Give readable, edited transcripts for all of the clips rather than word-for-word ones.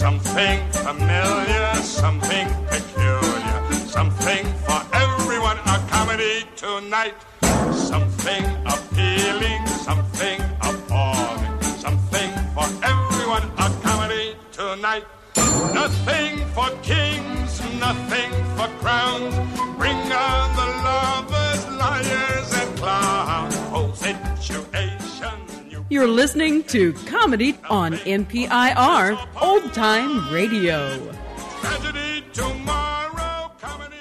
Something familiar, something peculiar, something for everyone, a comedy tonight. Something appealing, something appalling, something for everyone, a comedy tonight. Nothing for kings, nothing for crowns. Bring on the lovers, liars, and clowns. Oh, situations. You're listening to Comedy on NPIR Old Time Radio. Tragedy tomorrow, comedy.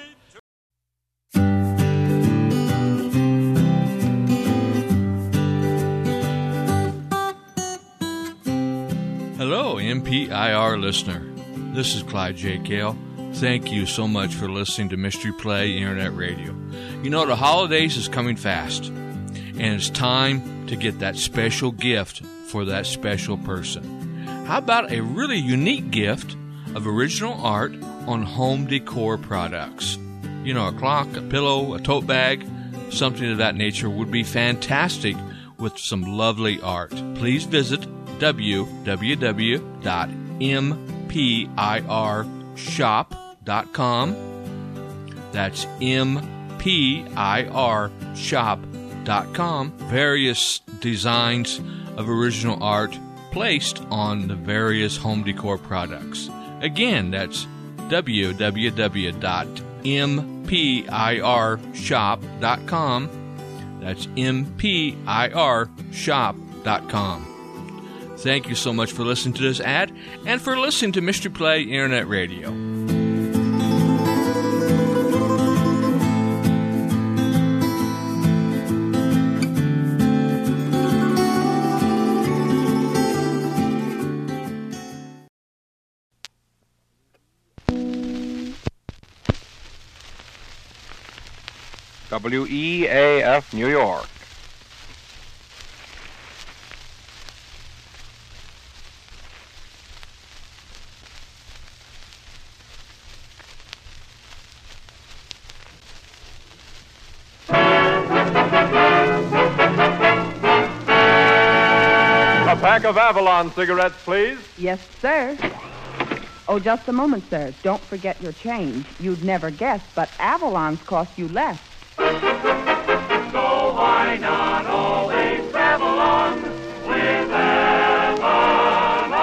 Hello, NPIR listener. This is Clyde J. Kale. Thank you so much for listening to Mystery Play Internet Radio. You know, the holidays is coming fast, and it's time to get that special gift for that special person. How about a really unique gift of original art on home decor products? You know, a clock, a pillow, a tote bag, something of that nature would be fantastic with some lovely art. Please visit www.mpirshop.com. That's mpirshop.com. Various designs of original art placed on the various home decor products. Again, that's www.mpirshop.com. That's mpirshop.com. Thank you so much for listening to this ad and for listening to Mystery Play Internet Radio. WEAF New York. A pack of Avalon cigarettes, please. Yes, sir. Oh, just a moment, sir. Don't forget your change. You'd never guess, but Avalon's cost you less. So why not always travel on with Avalon?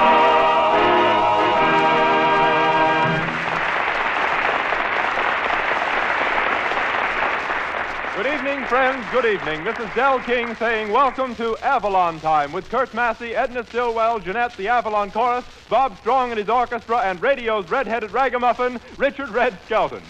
Good evening, friends. Good evening. This is Del King saying welcome to Avalon Time with Kurt Massey, Edna Stillwell, Jeanette, the Avalon Chorus, Bob Strong and his orchestra, and radio's red-headed ragamuffin, Richard Red Skelton.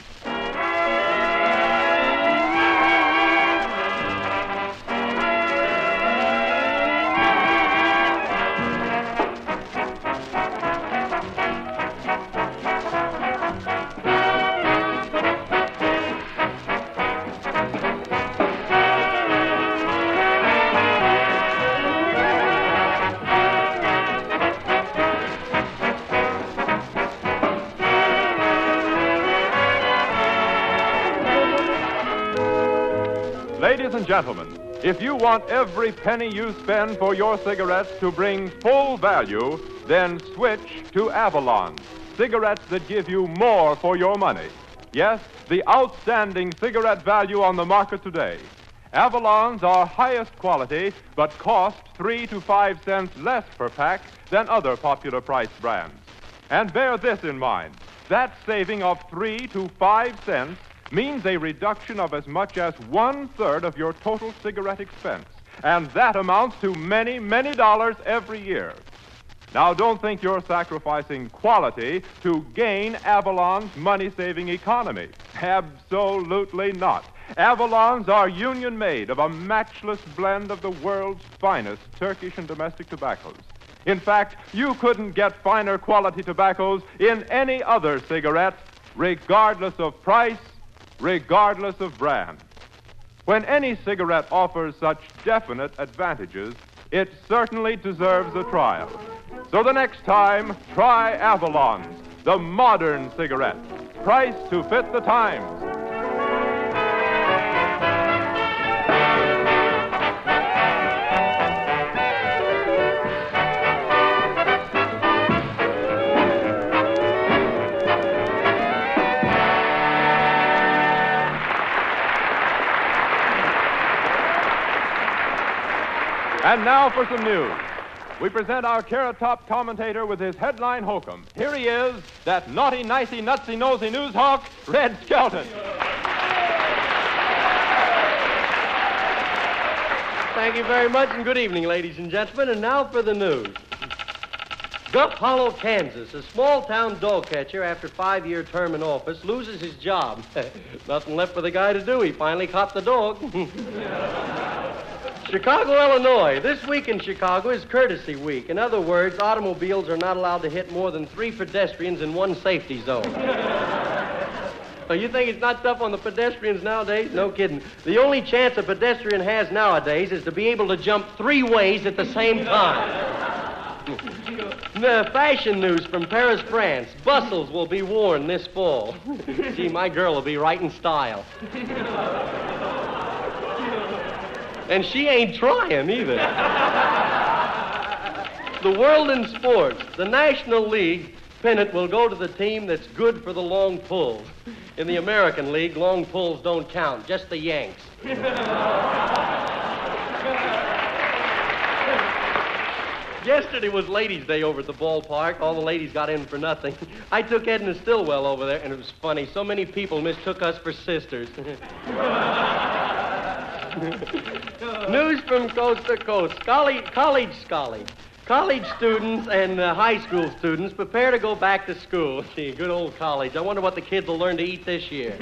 Ladies and gentlemen, if you want every penny you spend for your cigarettes to bring full value, then switch to Avalon. Cigarettes that give you more for your money. Yes, the outstanding cigarette value on the market today. Avalons are highest quality, but cost 3 to 5 cents less per pack than other popular price brands. And bear this in mind. That saving of 3 to 5 cents means a reduction of as much as 1/3 of your total cigarette expense. And that amounts to many, many dollars every year. Now, don't think you're sacrificing quality to gain Avalon's money-saving economy. Absolutely not. Avalons are union-made of a matchless blend of the world's finest Turkish and domestic tobaccos. In fact, you couldn't get finer quality tobaccos in any other cigarette, regardless of price, regardless of brand. When any cigarette offers such definite advantages, it certainly deserves a trial. So the next time, try Avalon's, the modern cigarette, priced to fit the times. And now for some news. We present our Carrot Top commentator with his headline hokum. Here he is, that naughty, nicey, nutsy, nosy news hawk, Red Skelton. Thank you very much, and good evening, ladies and gentlemen. And now for the news. Guff Hollow, Kansas, a small-town dog catcher, after a 5-year term in office, loses his job. Nothing left for the guy to do. He finally caught the dog. Chicago, Illinois. This week in Chicago is Courtesy Week. In other words, automobiles are not allowed to hit more than 3 pedestrians in one safety zone. So you think it's not tough on the pedestrians nowadays? No kidding. The only chance a pedestrian has nowadays is to be able to jump 3 ways at the same time. The fashion news from Paris, France. Bustles will be worn this fall. Gee, my girl will be right in style. And she ain't trying either. The world in sports. The National League pennant will go to the team that's good for the long pulls. In the American League, long pulls don't count, just the Yanks. Yesterday was Ladies' Day over at the ballpark. All the ladies got in for nothing. I took Edna Stillwell over there, and it was funny. So many people mistook us for sisters. News from coast to coast. College students and high school students prepare to go back to school. Gee, good old college. I wonder what the kids will learn to eat this year.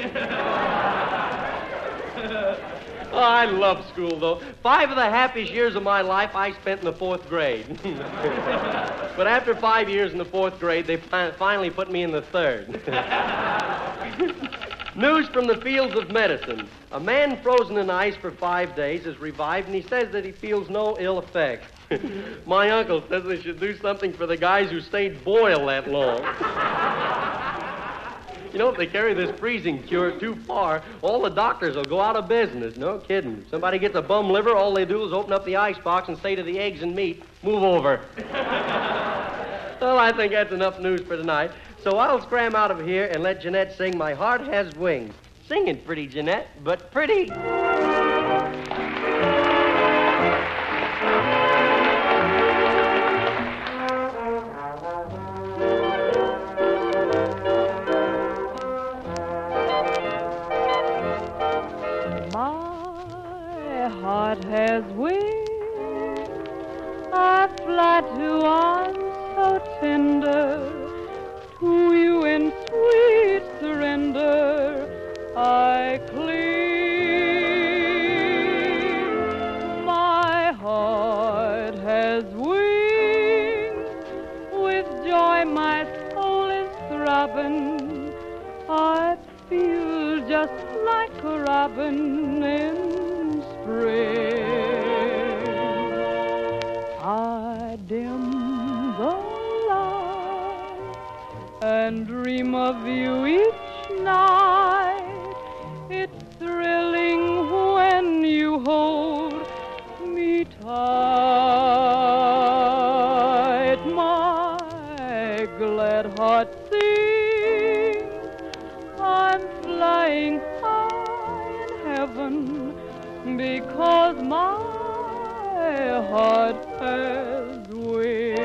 Oh, I love school, though. 5 of the happiest years of my life I spent in the 4th grade. But after 5 years in the 4th grade, they finally put me in the 3rd. News from the fields of medicine. A man frozen in ice for 5 days is revived, and he says that he feels no ill effect. My uncle says they should do something for the guys who stayed boiled that long. You know, if they carry this freezing cure too far, all the doctors will go out of business. No kidding. If somebody gets a bum liver, all they do is open up the icebox and say to the eggs and meat, move over. Well, I think that's enough news for tonight. So I'll scram out of here and let Jeanette sing My Heart Has Wings. Sing it pretty, Jeanette, but pretty. Heart has wings, I fly to arms so tender, to you in sweet surrender I cling. My heart has wings, with joy my soul is throbbing, I feel just like a robin in I dim the light and dream of you each night. It's thrilling when you hold me tight. My glad heart sings, I'm flying high in heaven, because my heart has wings.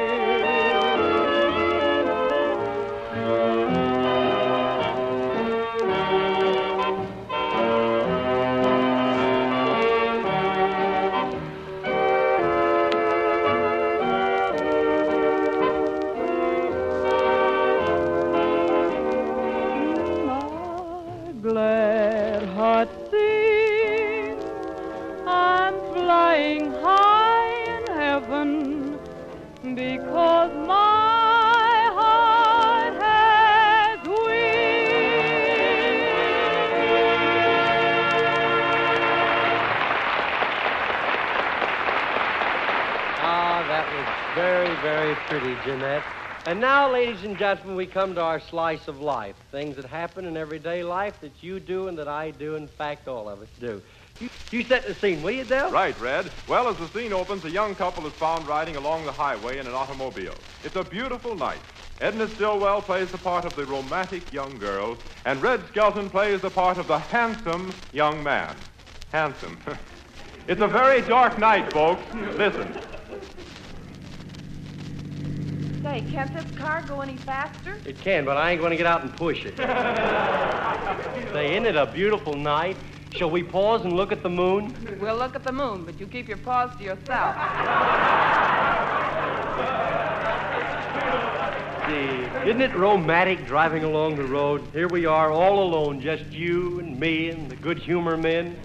My glad heart sings, I'm flying high in heaven, because my heart has wings. Ah, that was very, very pretty, Jeanette. And now, ladies and gentlemen, we come to our slice of life. Things that happen in everyday life that you do and that I do, in fact, all of us do. You set the scene, will you, Del? Right, Red. Well, as the scene opens, a young couple is found riding along the highway in an automobile. It's a beautiful night. Edna Stillwell plays the part of the romantic young girl, and Red Skelton plays the part of the handsome young man. Handsome. It's a very dark night, folks. Listen. Say, can't this car go any faster? It can, but I ain't going to get out and push it. Say, isn't it a beautiful night? Shall we pause and look at the moon? We'll look at the moon, but you keep your paws to yourself. Isn't it romantic driving along the road? Here we are, all alone, just you and me and the good humor men.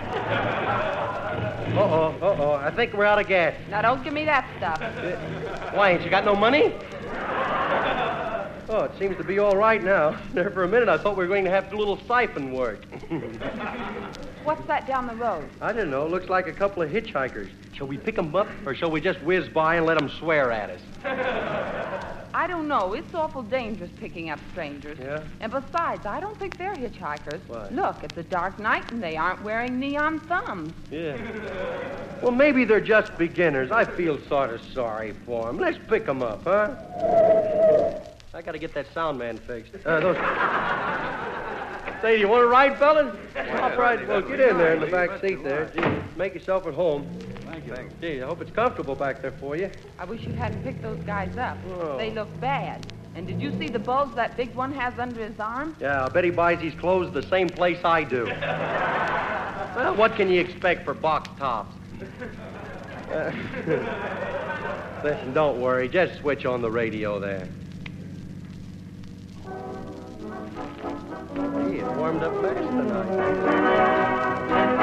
Uh-oh. I think we're out of gas. Now, don't give me that stuff. Why, ain't you got no money? Oh, it seems to be all right now. There for a minute, I thought we were going to have to do a little siphon work. What's that down the road? I don't know. Looks like a couple of hitchhikers. Shall we pick them up, or shall we just whiz by and let them swear at us? I don't know. It's awful dangerous picking up strangers. Yeah? And besides, I don't think they're hitchhikers. What? Look, it's a dark night and they aren't wearing neon thumbs. Yeah. Well, maybe they're just beginners. I feel sort of sorry for them. Let's pick them up, huh? I got to get that sound man fixed. Say, you want to ride, fellas? All right, well, get in there in the back seat there. Gee, make yourself at home. Thank you. Gee, I hope it's comfortable back there for you. I wish you hadn't picked those guys up. Oh. They look bad. And did you see the bulge that big one has under his arm? Yeah, I bet he buys his clothes the same place I do. Well, what can you expect for box tops? Listen, don't worry. Just switch on the radio there. Gee, it warmed up fast tonight.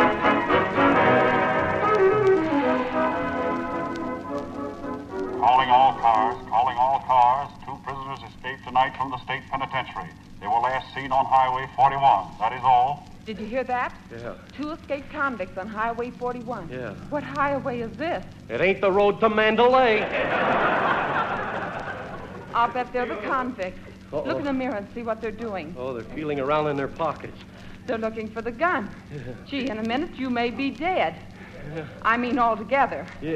Calling all cars. 2 prisoners escaped tonight from the state penitentiary. They were last seen on Highway 41. That is all. Did you hear that? Yeah. 2 escaped convicts on Highway 41. Yeah. What highway is this? It ain't the road to Mandalay. I'll bet they're the convicts. Uh-oh. Look in the mirror and see what they're doing. Oh, they're feeling around in their pockets. They're looking for the gun. Gee, in a minute you may be dead. I mean altogether. Yeah.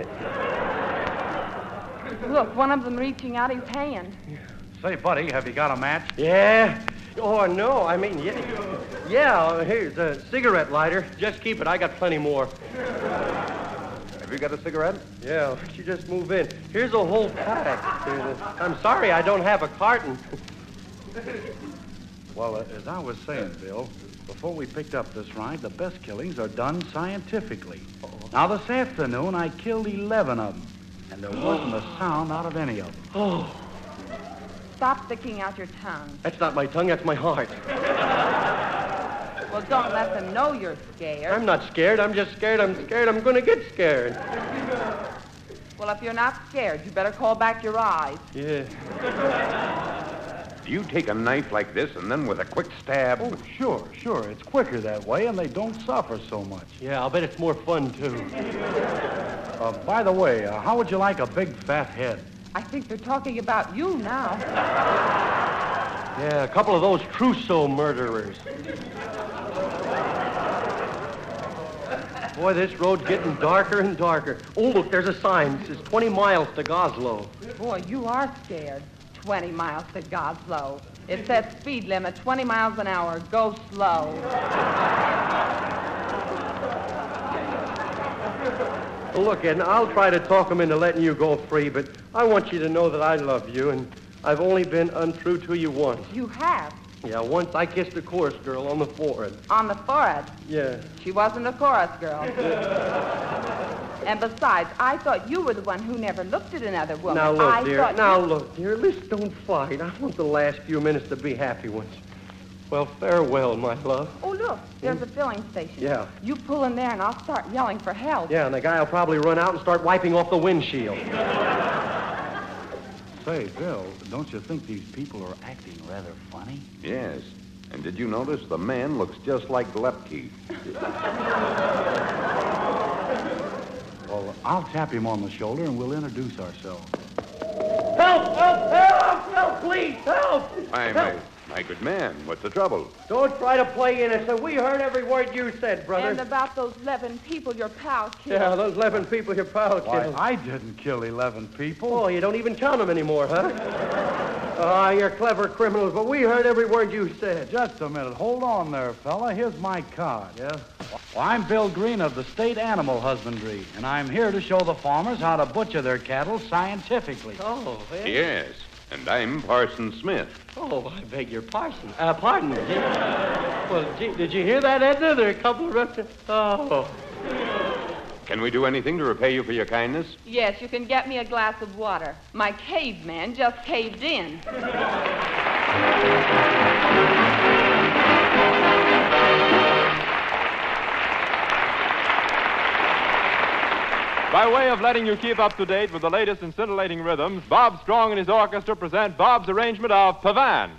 Look, one of them reaching out his hand. Say, buddy, have you got a match? Yeah. Oh, no, I mean, yeah, here's a cigarette lighter. Just keep it. I got plenty more. Have you got a cigarette? Yeah, why don't you just move in? Here's a whole pack. I'm sorry I don't have a carton. Well, as I was saying, Bill, before we picked up this ride, the best killings are done scientifically. Now, this afternoon, I killed 11 of them, and there wasn't a sound out of any of them. Oh, Stop sticking out your tongue. that's not my tongue, that's my heart. Well, don't let them know you're scared. I'm not scared. I'm just scared. I'm going to get scared. Well, if you're not scared, you better call back your eyes. Yeah. You take a knife like this and then with a quick stab. Oh, sure. It's quicker that way, and they don't suffer so much. Yeah, I'll bet it's more fun, too. By the way, how would you like a big fat head? I think they're talking about you now. Yeah, a couple of those Trousseau murderers. Boy, this road's getting darker and darker. Oh, look, there's a sign. It says 20 miles to Goslow. Boy, you are scared. 20 miles to Goslow. It says speed limit 20 miles an hour. Go slow. Look, Ed, I'll try to talk them into letting you go free, but I want you to know that I love you, and I've only been untrue to you once. You have. Yeah, once I kissed a chorus girl on the forehead. On the forehead. Yeah. She wasn't a chorus girl. And besides, I thought you were the one who never looked at another woman. Now, look, I dear. thought Now, you... look, dear. Let's don't fight. I want the last few minutes to be happy ones. Well, farewell, my love. Oh, look, there's a filling station. Yeah. You pull in there and I'll start yelling for help. Yeah, and the guy will probably run out and start wiping off the windshield. Say, Bill, don't you think these people are acting rather funny? Yes. And did you notice the man looks just like Lepke? Well, I'll tap him on the shoulder and we'll introduce ourselves. Help, please, help! My good man, what's the trouble? Don't try to play innocent. We heard every word you said, brother. And about those 11 people your pal killed. Yeah, those 11 people your pal Why, killed. I didn't kill 11 people. Oh, you don't even count them anymore, huh? Ah, you're clever criminals, but we heard every word you said. Just a minute. Hold on there, fella. Here's my card. Yeah? Well, I'm Bill Green of the State Animal Husbandry, and I'm here to show the farmers how to butcher their cattle scientifically. Oh, yeah. Yes, and I'm Parson Smith. Oh, I beg your pardon. Pardon me. Well, gee, did you hear that, Edna? There are a couple of restaurants. Oh. Can we do anything to repay you for your kindness? Yes, you can get me a glass of water. My caveman just caved in. By way of letting you keep up to date with the latest in scintillating rhythms, Bob Strong and his orchestra present Bob's arrangement of Pavan.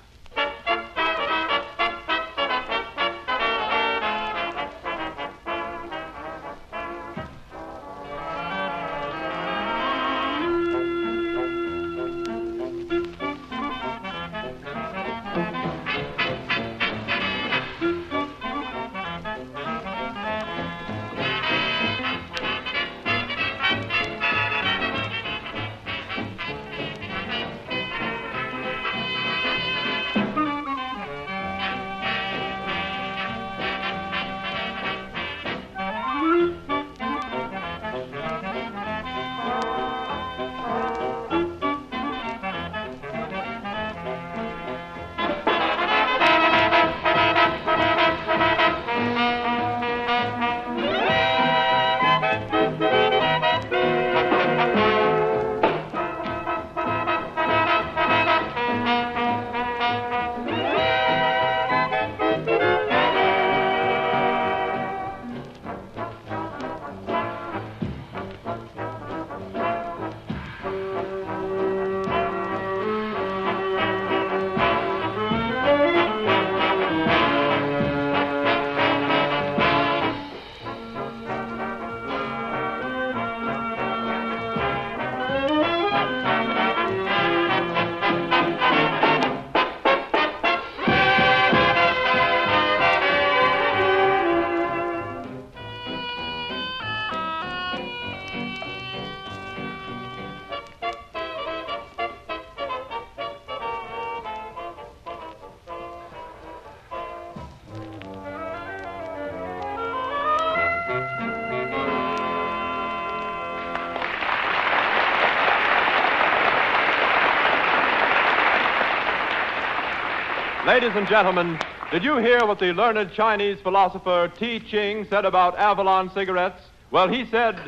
Ladies and gentlemen, did you hear what the learned Chinese philosopher Ti Ching said about Avalon cigarettes? Well, he said,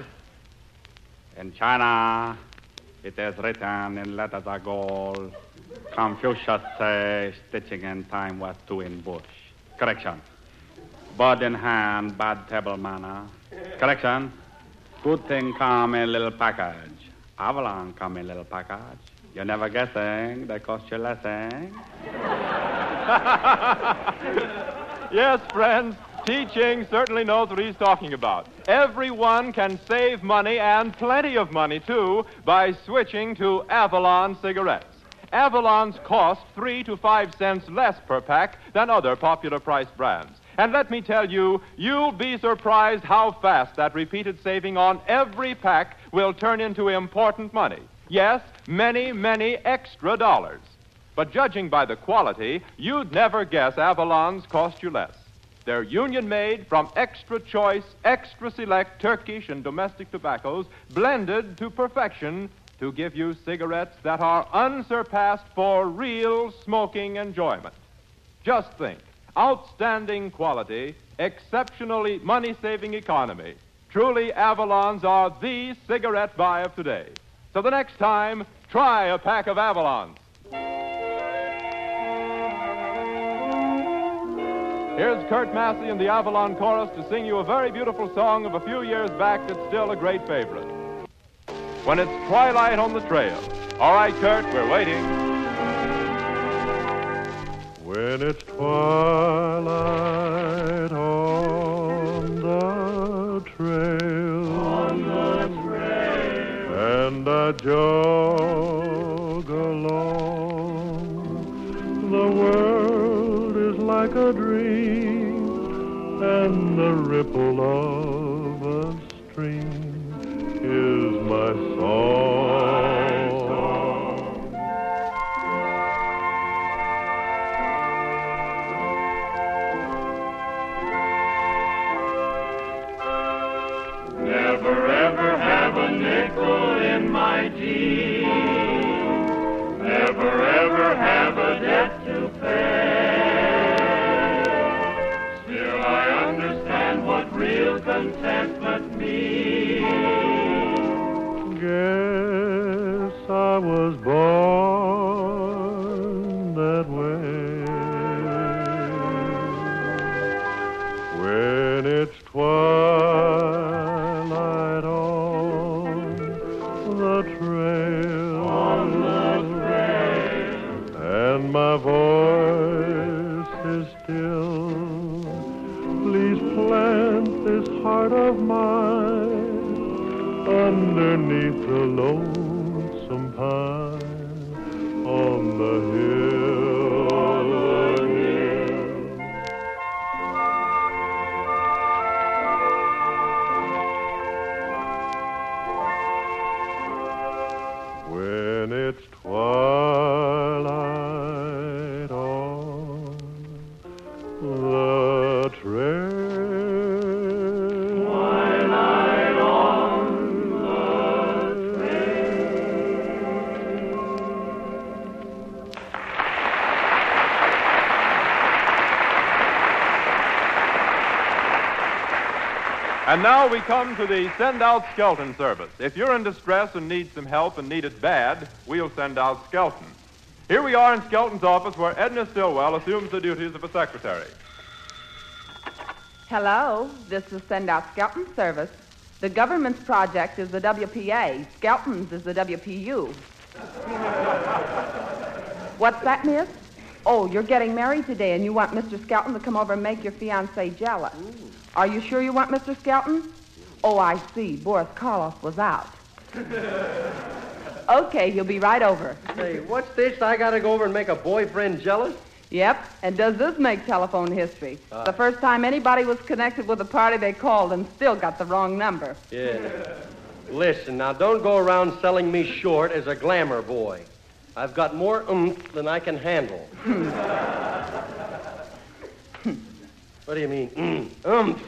"In China, it is written in letters of gold, Confucius says, stitching in time was two in bush. Correction. Bird in hand, bad table manner. Correction. Good thing come in little package. Avalon come in little package. You're never guessing, they cost you less, eh?" Yes, friends, Ti Ching certainly knows what he's talking about. Everyone can save money, and plenty of money, too, by switching to Avalon cigarettes. Avalon's cost 3 to 5 cents less per pack than other popular price brands. And let me tell you, you'll be surprised how fast that repeated saving on every pack will turn into important money. Yes, many, many extra dollars. But judging by the quality, you'd never guess Avalon's cost you less. They're union-made from extra choice, extra select Turkish and domestic tobaccos, blended to perfection to give you cigarettes that are unsurpassed for real smoking enjoyment. Just think, outstanding quality, exceptionally money-saving economy. Truly, Avalons are the cigarette buy of today. So the next time, try a pack of Avalons. Here's Kurt Massey and the Avalon Chorus to sing you a very beautiful song of a few years back that's still a great favorite. When it's twilight on the trail. All right, Kurt, we're waiting. When it's twilight on the trail, and I jog along, the world is like a dream, and the ripple of a stream is my song. was born that way. When it's twilight on the trail, and my voice is still, please plant this heart of mine underneath the lonesome pine on the hill. When it's twilight on the trail. Twilight on the And now we come to the Send Out Skelton service. If you're in distress and need some help and need it bad, we'll send out Skelton. Here we are in Skelton's office where Edna Stillwell assumes the duties of a secretary. Hello, this is Send Out Skelton service. The government's project is the WPA. Skelton's is the WPU. What's that, miss? Oh, you're getting married today and you want Mr. Skelton to come over and make your fiancée jealous. Are you sure you want Mr. Skelton? Oh, I see. Boris Karloff was out. Okay, he'll be right over. Say, what's this? I gotta go over and make a boyfriend jealous? Yep, and does this make telephone history? The first time anybody was connected with a party they called and still got the wrong number. Yeah. Listen, now don't go around selling me short as a glamour boy. I've got more oomph than I can handle. What do you mean, oomph?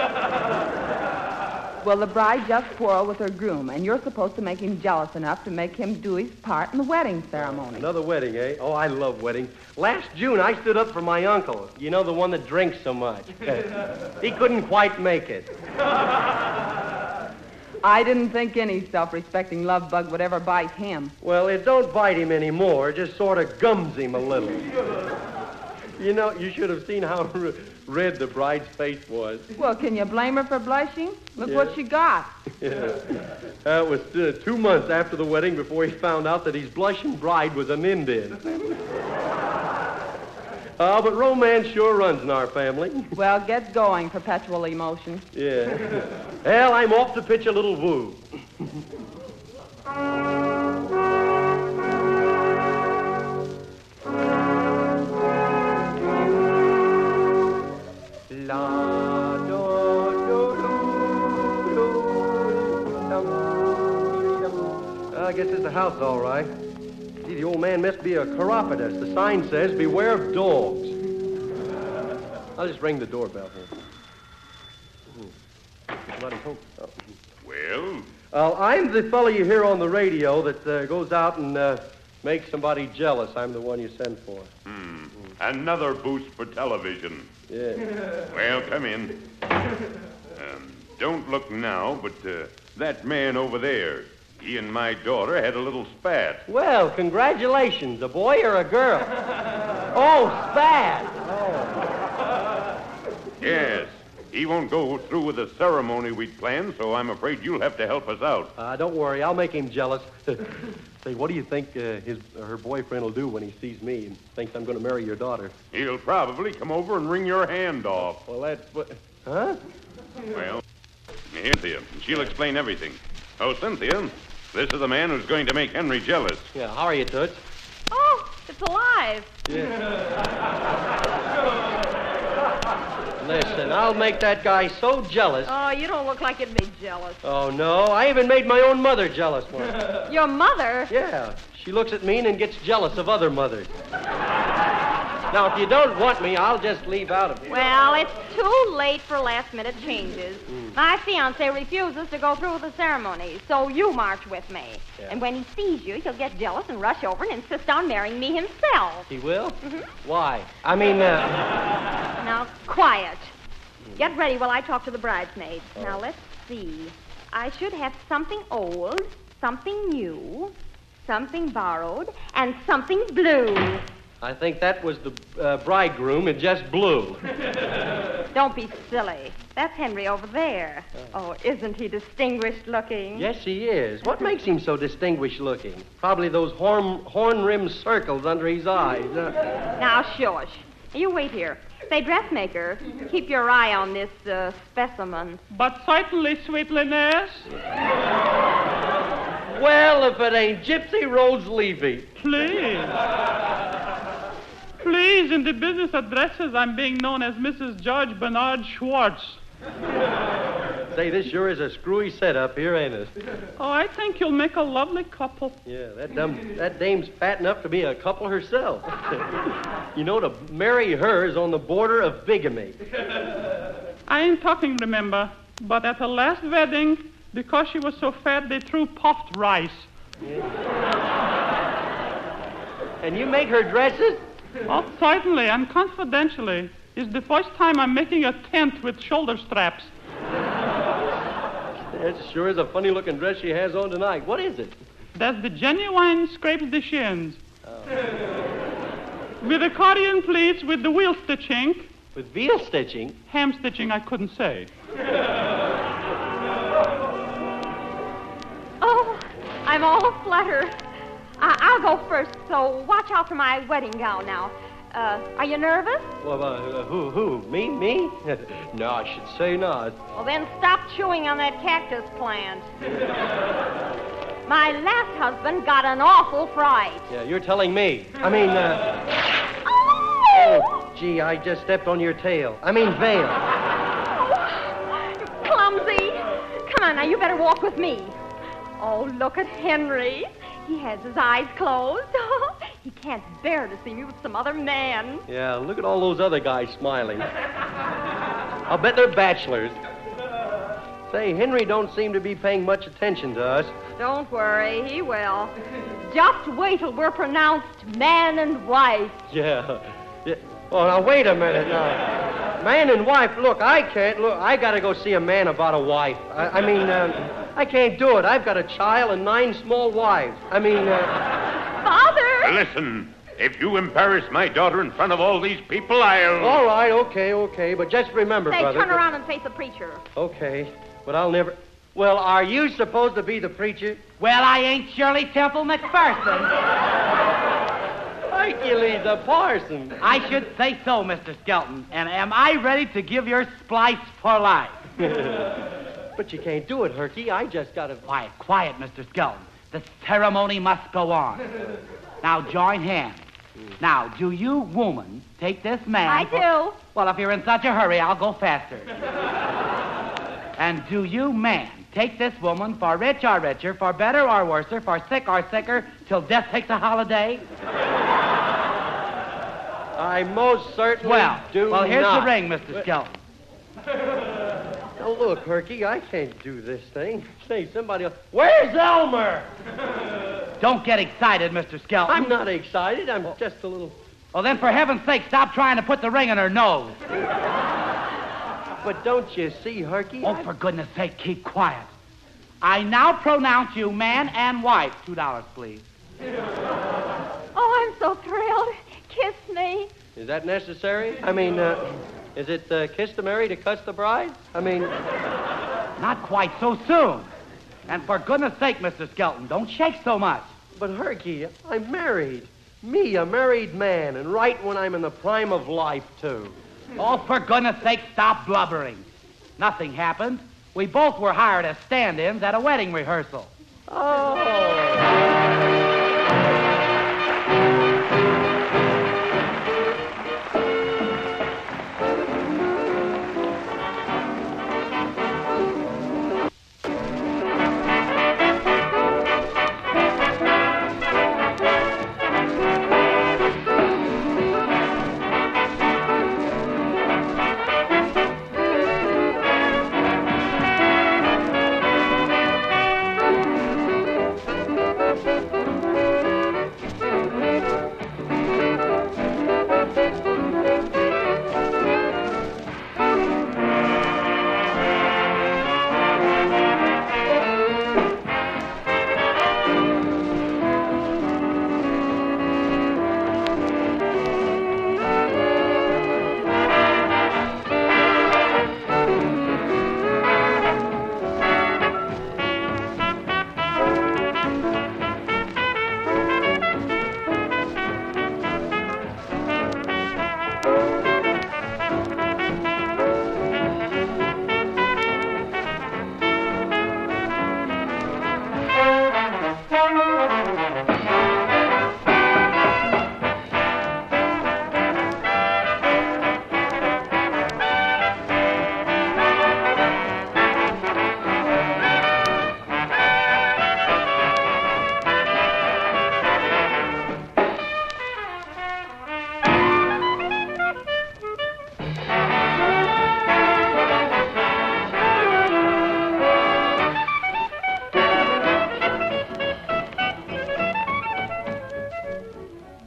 Well, the bride just quarreled with her groom, and you're supposed to make him jealous enough to make him do his part in the wedding ceremony. Another wedding, eh? Oh, I love weddings. Last June, I stood up for my uncle. You know, the one that drinks so much. He couldn't quite make it. I didn't think any self-respecting love bug would ever bite him. Well, it don't bite him anymore. It just sort of gums him a little. You know, you should have seen how red the bride's face was. Well, can you blame her for blushing? Look what she got. Yeah. It was 2 months after the wedding before he found out that his blushing bride was an Indian. But romance sure runs in our family. Well, get going, perpetual emotion. Yeah. Well, I'm off to pitch a little woo. I guess it's the house, all right. Gee, the old man must be a chiropodist. The sign says, beware of dogs. I'll just ring the doorbell here. Somebody's home. Oh. Well? I'm the fellow you hear on the radio that goes out and makes somebody jealous. I'm the one you send for. Another boost for television. Yeah. Well, come in. Don't look now, but that man over there, he and my daughter had a little spat. Well, congratulations. A boy or a girl? Oh, spat. Oh. Yes. He won't go through with the ceremony we'd planned, so I'm afraid you'll have to help us out. Don't worry. I'll make him jealous. Say, what do you think her boyfriend will do when he sees me and thinks I'm going to marry your daughter? He'll probably come over and wring your hand off. Well, that's what... Huh? Well, here's Cynthia. She'll explain everything. Oh, Cynthia, this is the man who's going to make Henry jealous. Yeah, how are you, Toots? Oh, it's alive. Listen, I'll make that guy so jealous. Oh, you don't look like you'd be jealous. Oh, no. I even made my own mother jealous once. Your mother? Yeah. She looks at me and gets jealous of other mothers. Now, if you don't want me, I'll just leave out of here. Well, it's too late for last-minute changes. My fiancé refuses to go through with the ceremony, so you march with me. Yeah. And when he sees you, he'll get jealous and rush over and insist on marrying me himself. He will? Mm-hmm. Why? I mean, Now, quiet. Get ready while I talk to the bridesmaids. Oh. Now, let's see. I should have something old, something new, something borrowed, and something blue. I think that was the bridegroom in just blue. Don't be silly. That's Henry over there. Oh, isn't he distinguished looking? Yes, he is. What makes him so distinguished looking? Probably those horn-rimmed circles under his eyes. Now, shush. You wait here. Say, dressmaker, keep your eye on this specimen. But certainly, sweet Linnaeus. Well, if it ain't Gypsy Rose Levy. Please. Please, in the business of dresses, I'm being known as Mrs. George Bernard Schwartz. Say, this sure is a screwy setup here, ain't it? Oh, I think you'll make a lovely couple. Yeah, that dame's fat enough to be a couple herself. You know, to marry her is on the border of bigamy. I ain't talking, remember, but at the last wedding, because she was so fat, they threw puffed rice. Yeah. And you make her dresses? Oh, certainly, and confidentially. It's the first time I'm making a tent with shoulder straps. That sure is a funny-looking dress she has on tonight. What is it? That's the genuine scrapes the shins. Oh. With accordion pleats with the wheel stitching. With wheel stitching? Ham stitching, I couldn't say. Oh, I'm all aflutter. I'll go first, so watch out for my wedding gown now. Are you nervous? Well, who? Me? No, I should say not. Well, then stop chewing on that cactus plant. My last husband got an awful fright. Yeah, you're telling me. I mean, Oh, gee, I just stepped on your tail. I mean, veil. Oh, clumsy. Come on, now, you better walk with me. Oh, look at Henry. He has his eyes closed. He can't bear to see me with some other man. Yeah, look at all those other guys smiling. I'll bet they're bachelors. Say, Henry don't seem to be paying much attention to us. Don't worry, he will. Just wait till we're pronounced man and wife. Yeah. Oh, now, wait a minute now. Man and wife, look, I can't. Look, I gotta go see a man about a wife. I mean, I can't do it. I've got a child and 9 small wives. I mean, Father! Listen, if you embarrass my daughter in front of all these people, I'll... All right, okay. But just remember, Say, brother... turn around and face the preacher. Okay, but I'll never... Well, are you supposed to be the preacher? Well, I ain't Shirley Temple McPherson. Hercules, the parson. I should say so, Mr. Skelton. And am I ready to give your splice for life? But you can't do it, Herky. I just gotta... Quiet, Mr. Skelton. The ceremony must go on. Now, join hands. Now, do you, woman, take this man... I do. Well, if you're in such a hurry, I'll go faster. And do you, man, take this woman for rich or richer, for better or worser, for sick or sicker, till death takes a holiday? I most certainly do Well, here's not. the ring, Mr. Skelton. Now, look, Herky, I can't do this thing. Say, somebody else... Where's Elmer? Don't get excited, Mr. Skelton. I'm not excited. I'm just a little... Well, then, for heaven's sake, stop trying to put the ring in her nose. But don't you see, Herky? Oh, for goodness sake, keep quiet. I now pronounce you man and wife. $2, please. Oh, I'm so thrilled. Kiss me. Is that necessary? I mean, is it customary to cuss the bride? I mean... Not quite so soon. And for goodness sake, Mr. Skelton, don't shake so much. But, Herky, I'm married. Me, a married man, and right when I'm in the prime of life, too. Oh, for goodness sake, stop blubbering. Nothing happened. We both were hired as stand-ins at a wedding rehearsal. Oh.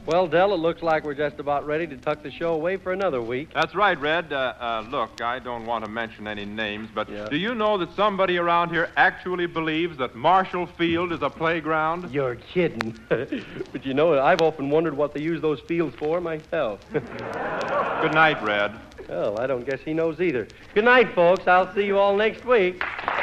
Well, Del, it looks like we're just about ready to tuck the show away for another week. That's right, Red. Look, I don't want to mention any names, but do you know that somebody around here actually believes that Marshall Field is a playground? You're kidding. But you know, I've often wondered what they use those fields for myself. Good night, Red. Well, I don't guess he knows either. Good night, folks. I'll see you all next week.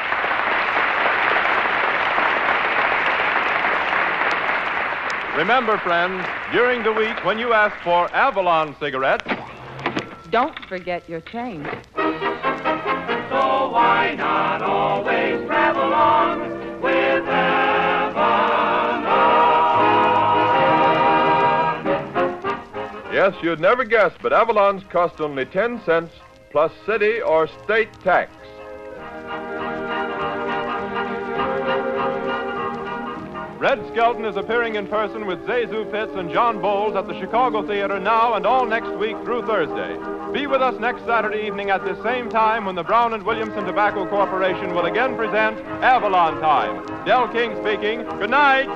Remember, friends, during the week when you ask for Avalon cigarettes, don't forget your change. So why not always travel on with Avalon? Yes, you'd never guess, but Avalon's cost only 10 cents plus city or state tax. Red Skelton is appearing in person with Zazu Pitts and John Bowles at the Chicago Theater now and all next week through Thursday. Be with us next Saturday evening at this same time when the Brown & Williamson Tobacco Corporation will again present Avalon Time. Del King speaking. Good night.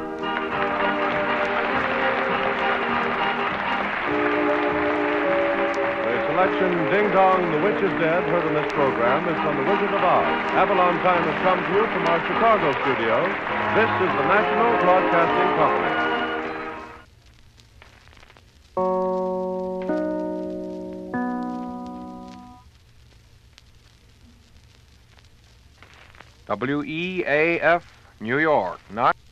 Selection Ding Dong, The Witch is Dead, heard on this program, is from The Wizard of Oz. Avalon Time has come to you from our Chicago studios. This is the National Broadcasting WEAF, New York.